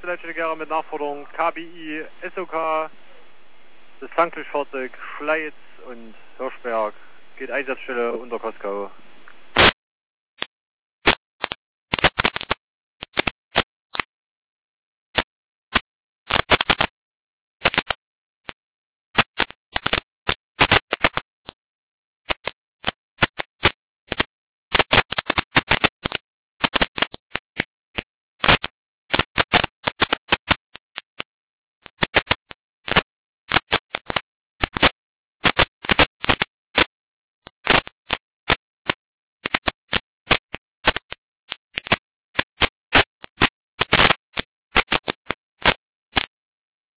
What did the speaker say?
Leitstelle mit Nachforderung KBI, SOK, das Tankdurchfahrzeug Schleiz und Hirschberg geht Einsatzstelle unter Koskau.